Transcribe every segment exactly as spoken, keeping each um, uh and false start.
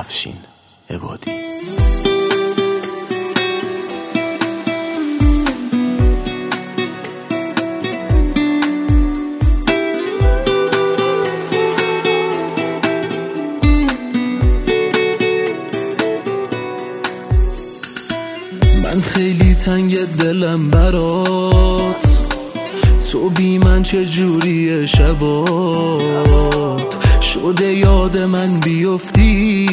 افشین عبادی. من خیلی تنگ دلم برات، تو بی من چه جوریه شبات، شده یاد من بیفتی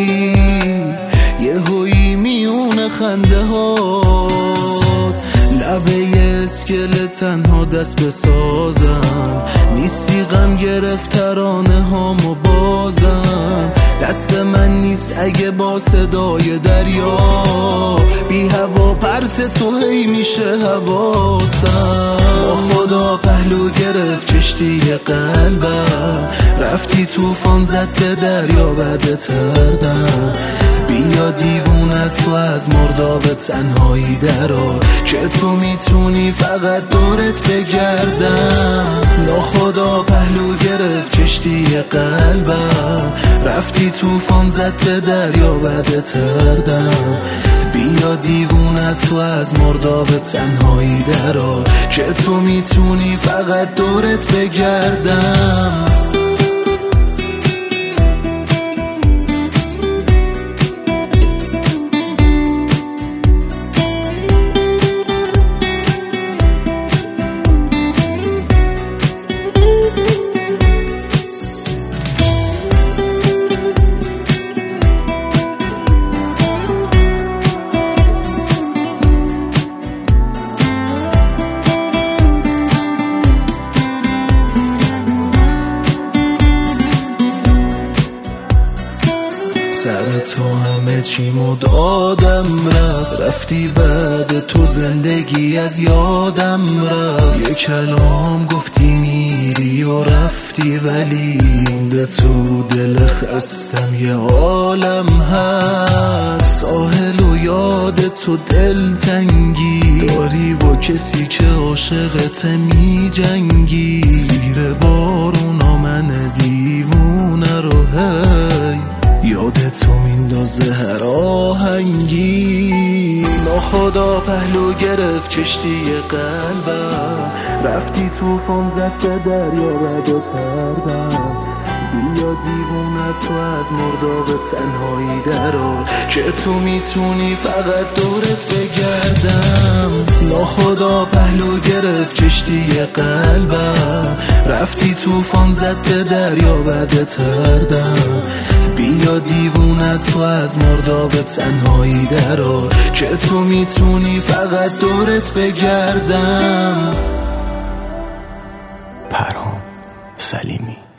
یه هویی میون خنده هات، لبه اسکله تنها دست بسازم، نیستی غم گرفت ترانه هامو بازم، دست من نیست اگه با صدای دریا بی هوا پرت تو هی میشه حواسم، خدا پهلو گرفت کشتی قلبم، رفتی توفان زد به دریا بعد تردم، بیا دیوونت تو از مرداب تنهایی درا که تو میتونی فقط دورت بگردم، ناخدا پهلو گرفت کشتی قلبم، رفتی توفان زد به دریا بعد تردم، بیا دیوونت تو از مرداب تنهایی درا که تو میتونی فقط دورت بگردم. سر تو همه چیمو دادم رفت، رفتی بعد تو زندگی از یادم رفت، یه کلام گفتی میری و رفتی ولی مونده تو دل خستم یه عالم هست، ساحل و یاد تو دل تنگی داری با کسی که عاشقت می جنگی، زیر بارونا من دیوونه رو هی یاد تو میندازه هر آهنگی، ناخدا پهلو گرفت کشتی قلبم، رفتی توفان زد به دریا بعد تردم، بیا دیوونت تو از مرداب تنهایی درا که تو میتونی فقط دورت بگردم، ناخدا پهلو گرفت کشتی قلبم، رفتی توفان زد به دریا بعد تردم، بیا دیوونت تو از مرداب تنهایی درا که تو میتونی فقط دورت بگردم. پرهام سلیمی.